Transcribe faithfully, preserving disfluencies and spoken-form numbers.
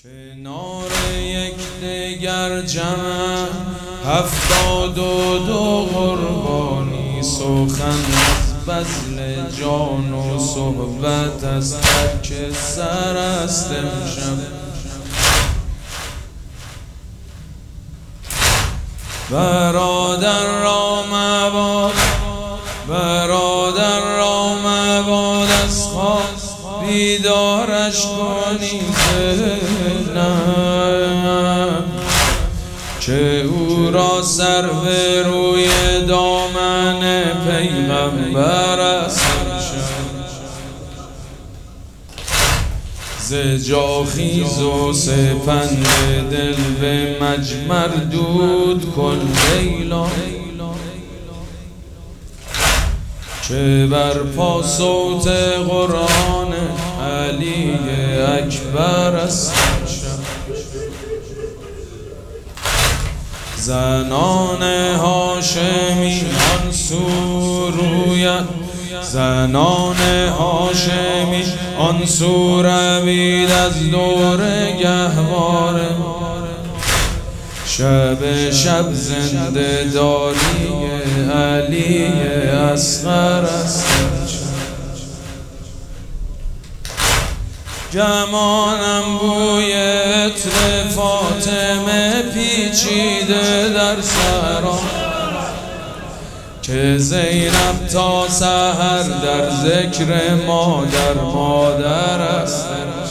کنار یکدیگر جمع هفتاد و دو قربانی، سخن از بذل جان و صحبت از ترک سر است امشب. برادر را مباد برادر را مباد از خواب بیدارش کنی ذهنم، که او را سر به روی دامن پیغمبر است ز جا خیز و سپند دل به مجمر دود کن لیلا، که بر پا صوت قرآن علی اکبر است. زنان هاشمی آن سو رویند، زنان هاشمی آن سو روید از دور گهواره، شب شب زنده داری علی اصغر است. گمانم بوی عطر فاطمه پیچیده در سرا، که زینب تا سحر در ذکر مادر مادر است.